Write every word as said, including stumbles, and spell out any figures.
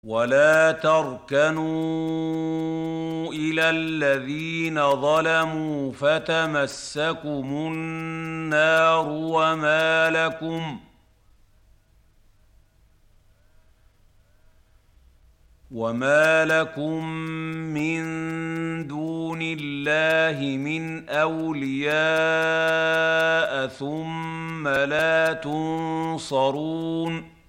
ولا تركنوا إلى الذين ظلموا فتمسكم النار وما لكم وما لكم من دون الله من أولياء ثم لا تنصرون